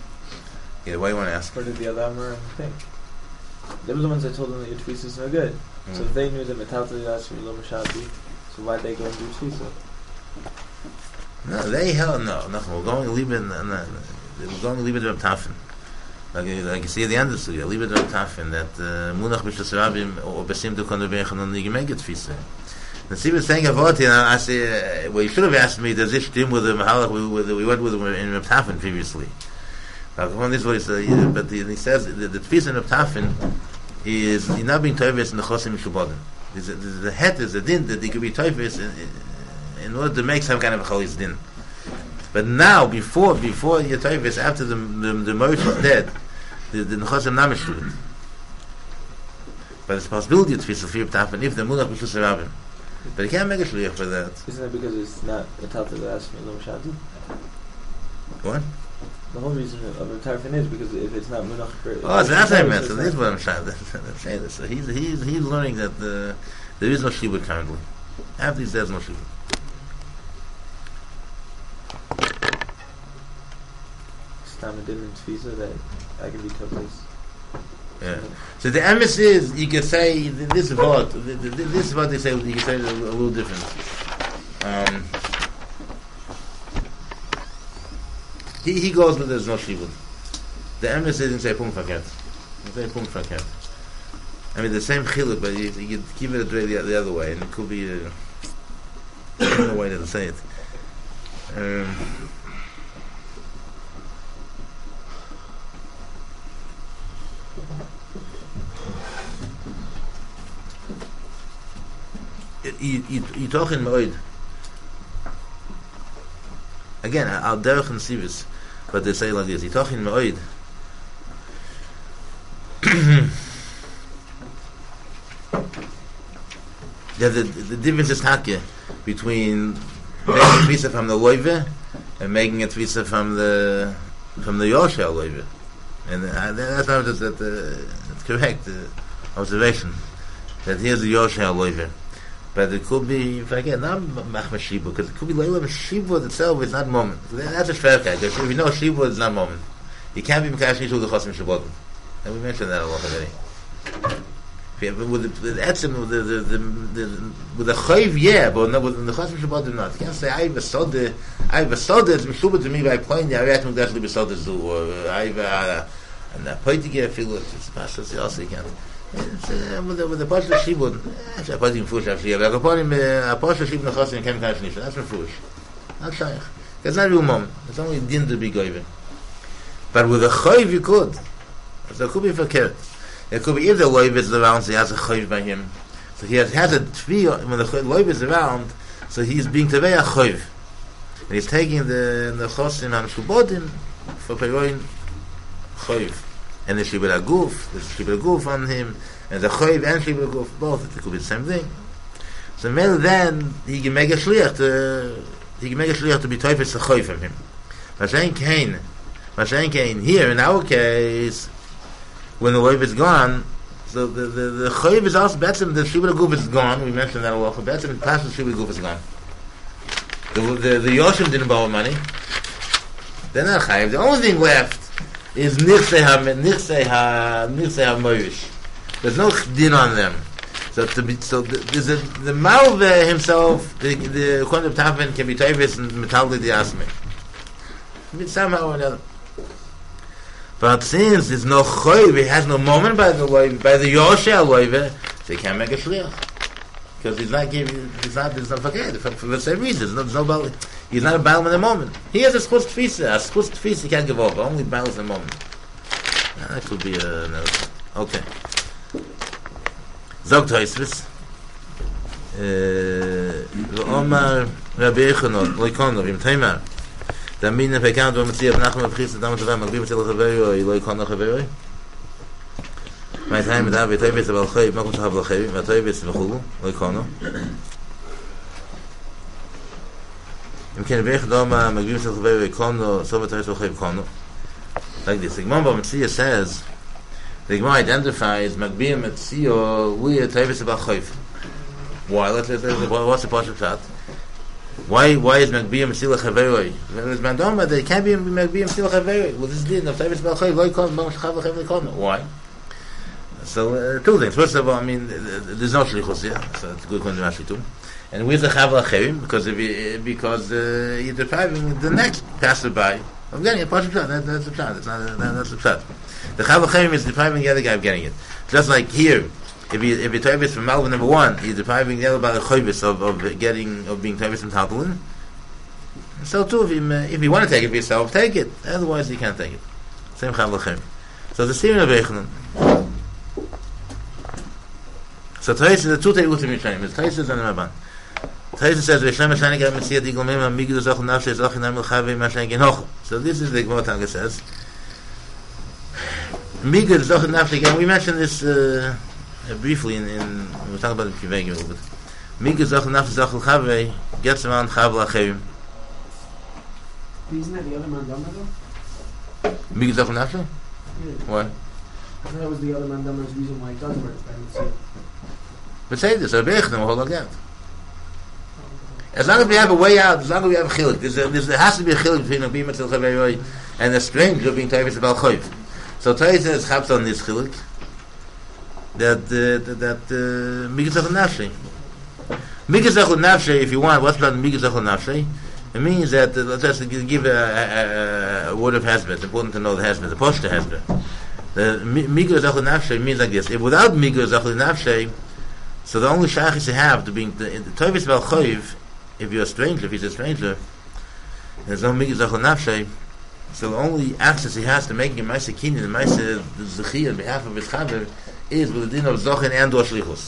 Yeah, why you want to ask? Where did the other Amorim think? They were the ones that told them that your tefisa is no good. So if they knew that metalta yashmi lo mashadi, so why'd they go and do tefisa? No, they held no. We're going to leave it. We're going to leave it to Tafin. Like you see at the end of the sugya, leave it to Tafin that munach b'shas rabim or besim to konderbechen on the gemeget tefisa. The Siva is saying about it. I say, well, you should have asked me. Does this stem with the mahalach we went with in Reb Tafin previously? This is what he said. But he says the tefisa in Reb Tafin is you're not being toivis in the chosim mishubadim. The head is a din that he could be toivis in order to make some kind of a cholis din. But now, before your toivis, after the Moshe is dead, the chosim not mishubad. But it's a possibility to tefisa for Reb Tafin if the munach b'shus rabim. But you can't make a shliach for that. Isn't that because it's not metalta yashmi lo mashadi? What? The whole reason of a tarfin is because if it's not munach for... Oh, so that's what I meant. So this is what I'm trying to say. This. So he's learning that there is no shibud currently. After he says no shibud. Stamadin and tefisa that I can be totally... Yeah. So the emes is you can say this is what they say. You can say it a little different. He goes with there's no shibud. The emes is in say punkt verkehrt. Say punkt verkehrt. I mean the same chiluk, but you keep it the other way, and it could be another way to say it. You talking moed again. Al derech and sivis, but they say like this. You talking moed. The difference is hakeh between making a tvisa from the loive and making a tvisa from the yoshel loive, and that's not just that. It's correct observation that here's the yoshel loive. But it could be, if I get not machma shibu, because it could be leila shibu itself is not moment. That's a shverkeit. If you know shibu is not moment, you can't be mekash nishu the chosim shabodim. And we mentioned that a lot already. With the etzim, with the chayv, yeah, but with the chosim shabodim not. You can't say I have a soda. It's mishuba to me by pointing. I have to actually be soda zu, or I have and a pointing feel it's pashas also you can't. With the Pasha Shibud, it's a Pasha Fush actually. Like upon him, a Pasha Shibud Nechasim came kind of niche. That's a Fush. Not Shaykh. It's not real moment. It's only din to be goyim. But with a Chayv you could. So it could be verkehrt. It could be if the Loiv is around, so he has a Chayv by him. So he has a Tvi, when the Loiv is around, so he's being Tevei a Chayv. And he's taking the Chosim HaMshubodim for Peroin Chayv. And the Shibud HaGuf, there's Shibud HaGuf on him, and the Chayv and Shibud HaGuf, both, it could be the same thing. So maybe then, he can make a shliach to be Teufels the Chayv from him. Mashayin Kain, here, in our case, when the Loiv is gone, so the Chayv is also, better the Shibud HaGuf is gone, we mentioned that a lot, but better the past Shibud HaGuf is gone. The Yoshim didn't borrow money, they're not Chayv, the only thing left is Nirse HaMoirish. There's no din on them. So there's the Malve himself, the according to Tafin, can be Tevis and Metalli the Asmi. I mean, somehow or another. But since there's no Choyve, he has no moment by the Yoshel Loive, so he can't make a Shliach. Because he's not forget for the same reason. There's no Baal. He's not a Baal in the moment. He has a Schutz Tfisa. A Schutz Tfisa he can't give over. Only Baal in the moment. That could be another. Okay. Zog Toisvis. Omar Rabbi Echonot, Loikonov, Im Taimar. Damina Pekant, Vamatzia, Nachman, Vachis, Damat Avay, Magbi, Matzil, Chaveri, Loikonov, Chaveri. My time with Avi Toivis about Chayv, Makum Shahav Lachayv, Matoivis V'chulu, Loikono. Im Ken Vech Doma, Magbi, Matzil, Chaveri, Loikono, Sova Toivis V'chayv, Kono. Like this. The Gemara B'Metzia says, the Gemara identifies Magbi, Metzio, we are Toivis about Chayv. Why? What's the Pasha Pshat? Why is Magbiya Mesila Chaveroi? There's Mandoma that it can't be Magbiya Mesila Chaveroi. Well, this is the Tavis Balchay, Loi Kol, Mom Shachav Lachem Lekol. Why? So, two things. First of all, I mean, there's no Shlichus here, so it's a good one to Rashi too. And where's the Chav Lachem? Because you're depriving the next passerby of getting it. That's the pshat. That's the pshat. The Chav Lachem is depriving the other guy of getting it. Just like here, if you Tavis from Malva number 1, you're depriving the other by the Chovis of being Tavis from Talpulin. So too, if you want to take it for yourself, take it. Otherwise, you can't take it. Same Chav Lachem. So the Siman of Eichnon. So Tais is the two Teirutim Yishayim. It's Tais and the Rabban. Tais says, V'Yishem Hashanik Gav Metziyat Yigol Mim HaMigdu Zoch Nafshe Zoch Inam L'Chavei Mashanik Enoch. So this is the Gemara Tanga says. Migdu Zoch Nafshe, again, we mentioned this briefly in we were talking about the Kivegi a little bit. Migdu Zoch Nafshe Zoch L'Chavei gets around Chav L'Achavim. Isn't that the other mandama though? Migdu Zoch Nafshe? Yeah. Why? I thought that was the other mandama's reason why it does work. I didn't see it. But say this, Beichnon will hold again. As long as we have a way out, as long as we have a chilik, there has to be a chilik between a bima tzil chaveroi and a stranger being tavis about choiv. So Torah says chaps on this chilik that migazach nafshe. Migazach nafshe, if you want, what's about migazach nafshe? It means that let's give a word of hesbet. It's important to know the hesbet, the poshta hesbet. The migazach nafshe means like this: if without migazach nafshe, so the only shaykhis you have to being the tavis about choiv. If you're a stranger, if he's a stranger, there's no migazach nafshe. So the only access he has to making a ma'aseh kinyan, a ma'aseh zechiyah on behalf of his chaver, is with the din of zochin and or shlichus.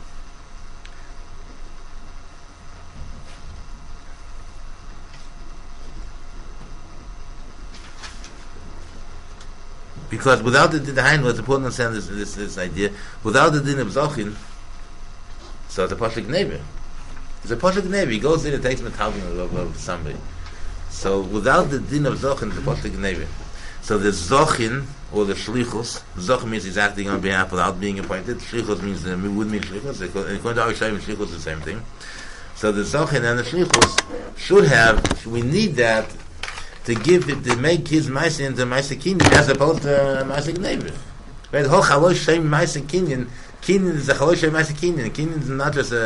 Because without the din, what's important to understand this idea, without the din of zochin, so it's a pashlik neighbor. It's a Poshuk Nevi. He goes in and takes metalvin of somebody. So without the din of Zochin, it's a Poshuk Nevi. So the Zochin, or the Shlichus, Zochin means he's acting on behalf without being appointed. Shlichus means, would mean Shlichus. According to our Shayim, Shlichus is the same thing. So the Zochin and the Shlichus should have, we need that to give it, to make his Maisa into Maisa Kinyan, as opposed to Maisa Nevi. Right? The whole Chalosh Shem Maisa Kinyan, Kinyan is a Chalosh Shem Maisa Kinyan. Kinyan is not just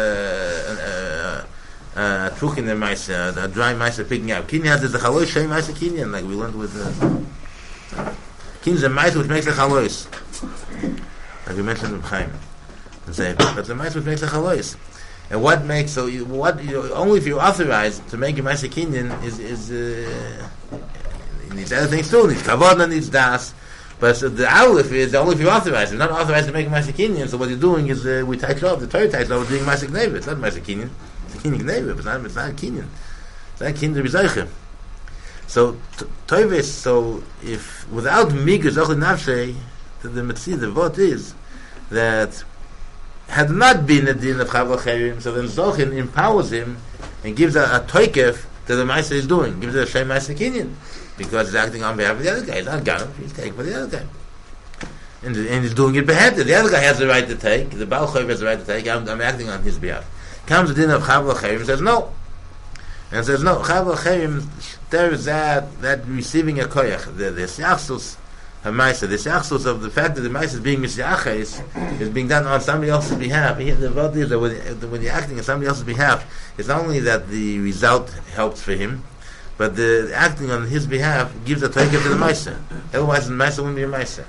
a truk in the Maisa, a dry Maisa picking out. Kinyan has the Chalosh Shem Maisa Kinyan, like we learned with Kinyan is a Maisa which makes a Chalosh. Like we mentioned in Chaim. But the Maisa which makes a Chalosh. And what makes, only if you're authorized to make a Maisa Kinyan is it needs other things too. It needs Kavod, needs Das. But so the Aleph is only if you're authorized. If you're not authorized to make a Maisa Kinyan, so what you're doing is we title up, the Torah title up, doing Maisa Gneva. It's not Maisa Kinyan. It's a Kinyan Gneva, but it's not Kinyan. It's not Kinyan Rizayche. So, Toivis, so if without Migas Ochel Nafshe, the Metzi, the vote is that had not been a din of Chav L'Cherim, so then Zochin empowers him and gives a toikef that the Maisa is doing, gives it a Shem Maisa Kinyan. Because he's acting on behalf of the other guy. He's not Ganem, he's taking for the other guy. And he's doing it beheaded. The other guy has the right to take, the Baal Choyv has the right to take, I'm acting on his behalf. Comes the din of Chav L'Cherim and says no. And says no, Chav L'Cherim, there is that receiving a koyach, the Siachsus HaMaisa, the Siachsus of the fact that the Maisa is being Misyaches is being done on somebody else's behalf. The vote is that when you're acting on somebody else's behalf, it's not only that the result helps for him, but the acting on his behalf gives a takeoff to the Maisa. Otherwise, the Maisa wouldn't be a Maisa.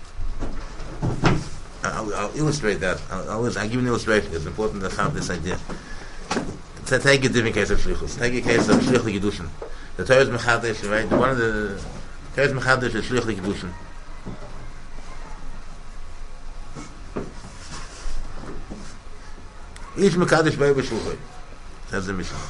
I'll illustrate that. I'll give you an illustration. It's important to have this idea. Take a different case of Shlichus. Take a case of Shlich L'Kedushin. The Torah is Mechadesh, right? One of the Torah is Mechadesh is Shlich L'Kedushin. Each Mekadesh B'Yeh B'Shluchoi. That's the mission.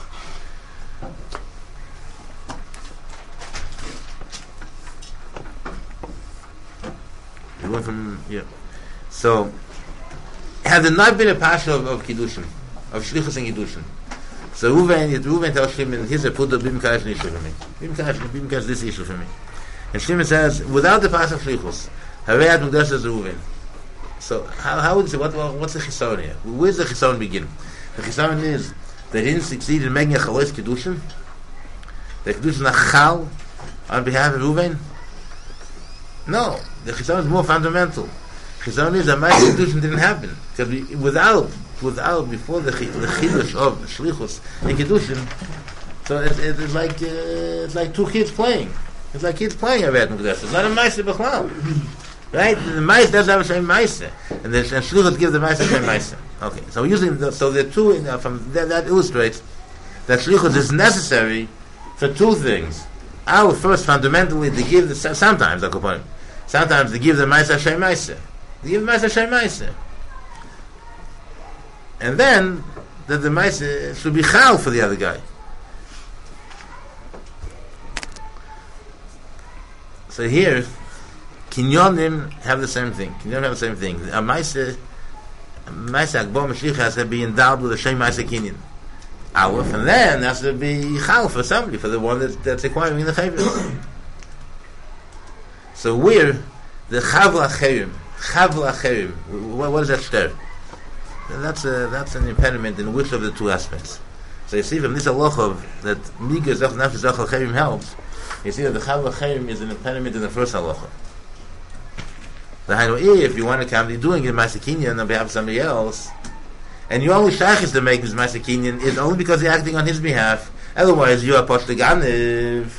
We went from, So, had there not been a pasha of Kiddushin, of Shlichus and Kiddushin, so Reuven tells Shimon, here's a put the Bim Kadosh issue for me. Bim Kadosh this issue for me. And Shimon says, without the pasha of Shlichus, Harei Ad Mukdash as Reuven. So, how would you say, what's the Chisaron here? Where's the Chisaron begin? The Chisaron is They didn't succeed in making a Chalois Kedushin. The Kedushin Achal on behalf of Reuven. No, the Chizon is more fundamental. Chizon is that Ma'aseh Kedushin didn't happen because without before the Chidush of Shlichus and Kedushin, so it's like two kids playing. It's like kids playing a Vet Mukdash. It's not a Ma'aseh B'chlal. Right? The Ma'aseh doesn't have a Shem Ma'aseh. And Shlichus gives the Ma'aseh Shem Ma'aseh. Okay, so the two, from that illustrates that Shlichus is necessary for two things. First, fundamentally, to give sometimes they give the Ma'aseh Shem Ma'aseh. They give the Ma'aseh Shem Ma'aseh. And then, that the Ma'aseh should be Chal for the other guy. So here, Kinyonim have the same thing. A Ma'aseh Akbar Mashiach has to be endowed with a Shem Ma'aseh Kinyan. Aleph, and then has to be Chal for somebody, for the one that's acquiring the Chavim. So we're the Chavla Acherim. What is that shter? That's an impediment in which of the two aspects? So you see from this halachah that Miga Zach Nafesh Zach Acherim helps. You see that the Chavla Acherim is an impediment in the first halachah. If you want to come, you're doing it Ma'aseh Kinyan on behalf of somebody else, and you only shaykhis to make this Ma'aseh Kinyan is only because you're acting on his behalf. Otherwise, you are Poshta Ganev.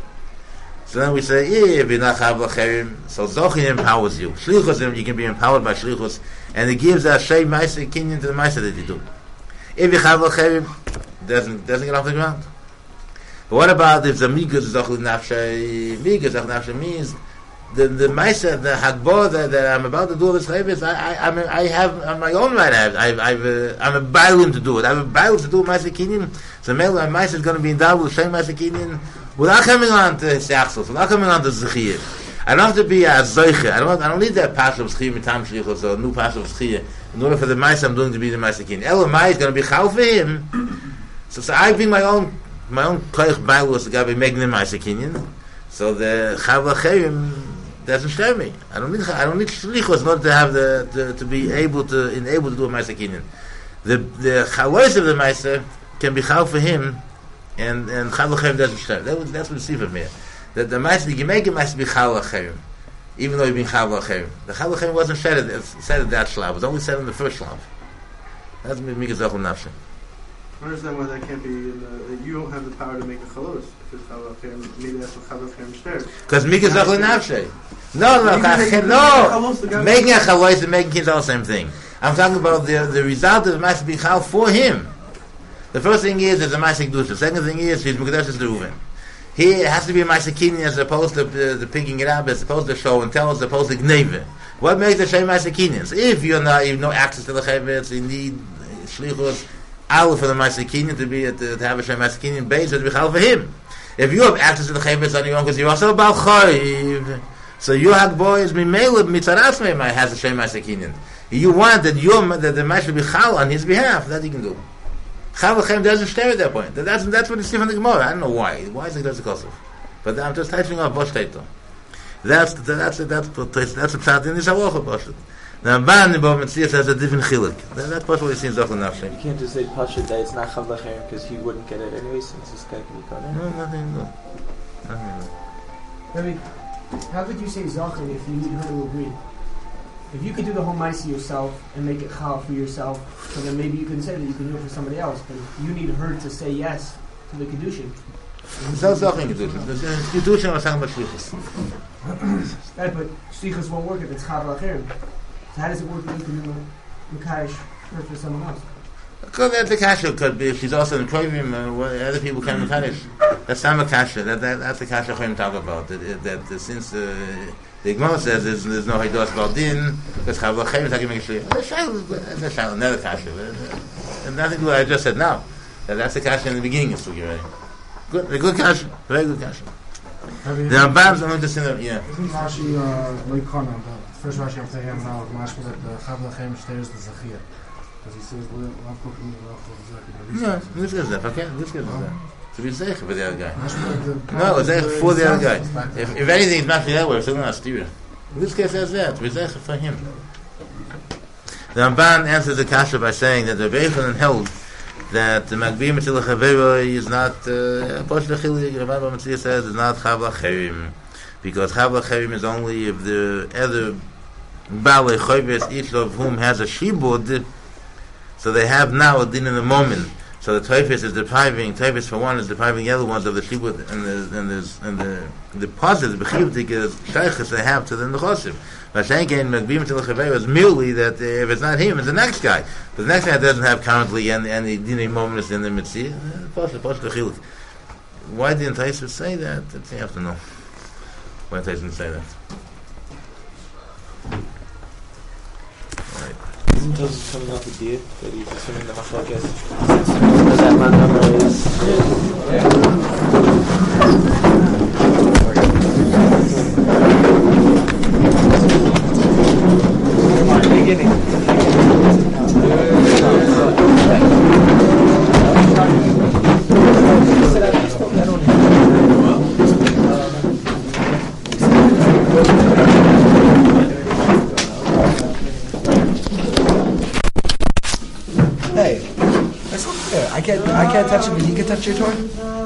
So then we say, if you're not Chavla Acherim, so Zochin empowers you. Shlichus, you can be empowered by Shlichus, and it gives a Shem Ma'aseh Kinyan to the Ma'aseh that you do. If you're Chavla Acherim, doesn't get off the ground. But what about if the Migas Zochel Nafshay? Migas Zochel Nafshay means the Ma'aseh, the Hagbor that I'm about to do this Chavis, I have on my own right. I'm a Bailim to do it. I have a Bailim to do Ma'aseh Kinyan. So maybe my Ma'aseh is going to be endowed with Shem Ma'aseh Kinyan without coming on to Sechsos, without coming on to Zechiyah. I don't have to be a Zoiche. I don't need that Pasha of Zechiyah Mitam Shlichos or new Pasha of Zechiyah in order for the Ma'aseh I'm doing to be the Ma'aseh Kinyan. Elamai is going to be Chal for him. So I bring my own Koich Bailos to be making the Ma'aseh Kinyan. So the Chavla Acherim doesn't stir me. I don't need shlichos in order to have to be able to enable to do a Ma'aseh Kinyan. The chalois of the Ma'aseh can be chal for him, and Chavla Acherim doesn't stir. That's what we see from here. That the Ma'aseh you can make it must be Chavla Acherim, even though you've been Chavla Acherim. The Chavla Acherim wasn't said at that shlav. It was only said in the first shlav. That's Migas Zochel Nafshay. I understand why that can't be that you don't have the power to make a chalos. If it's Chavla Acherim, maybe that's what Chavla Acherim shared. Because Migas Zochel Nafshay. No. Making a chalos and making kids all the same thing. I'm talking about the result of the Ma'aseh being chal for him. The first thing is there's a Ma'aseh Kedusha. The second thing is he's Mukdash is Reuven. He has to be a Ma'aseh Kinyan as opposed to the picking it up, as opposed to show and tell, as opposed to gneve. What makes the Shem Ma'aseh Kinyan? So if you have no access to the Chavetz, you need shlichus. For the Ma'aseh Kinyan to have a Shem Ma'aseh Kinyan base to be chal for him. If you have access to the Chavetz on your own because you're also about Chayiv, so your Hagbor is Mimele Mitzaras Meimai has a Shem Ma'aseh Kinyan. You want that the Ma'aseh be chal on his behalf. That you can do. Chal v'chem doesn't stare at that point. That's what it's from the Gemara. I don't know why. Why is it that's a kosov? But I'm just touching off Bosh Teito. That's a pshat in this halacha Bosh. Now, Ban Nibov Metzias has a different chiluk. That's what we see in Zochel Nafshay. You can't just say Pasha that it's not Chavla Acherim because he wouldn't get it anyway since this guy can be caught in. No, nothing. Maybe, how could you say Zochel if you need her to agree? If you could do the whole Maisi yourself and make it Chal for yourself, so then maybe you can say that you can do it for somebody else. But if you need her to say yes to the Kedushin. It's not Zochel Kedushin. The Kedushin was talking about Shlichus. Right, but Shlichus won't work if it's Chavla Acherim. So how does it work that you can do Mekayish for someone else? Because that's the kasha could be if she's also in Krovim, other people can Mekayish. That's not a kasha. That's the kasha Chaim talk about. That since the Gemara says there's no Haidos Baldin, because Chavla Acherim is talking about another kasha. And nothing to what I just said now. That's the kasha in the beginning of Sugi, right? Good kasha. Very good kasha. The Rambam's only just in the, yeah. Isn't Rashi Loikona, the first Rashi I'm saying now, Mashma that the Chavla Acherim shares the Zechiyah. Because he says, this is that, okay? This is that. To be Zech for the other guy. No, Zech for the other guy. If anything, it's not the other way, it's not Stira. In this case, that's that. To be Zech for him. The Ramban answers the kasha by saying that the Rebbe Yochanan held that the Magbim Mitzil Chavera is not Posh Lechilik. Rabbi Mitzil says is not Chav Lacherim, because Chav Lacherim is only if the other Balei Choyves, each of whom has a shibud, so they have now a din in the moment. So the Teufis is depriving, Teufis for one is depriving the other ones of the shibud, and the positive, the Bechivtik is Sheikhs they have to the Nechosim. Vashenkein Magbim Mitzil Chavera is merely that if it's not him, it's the next guy. But the next guy doesn't have currently any dinei moments in the Mitzvah. Why didn't Teufis say that? You have to know. Why didn't Teufis say that? Isn't Tosus coming off the deer that he's assuming the machlokes? That man number is. Hey, that's not fair. I can't touch it, but you can touch your toy?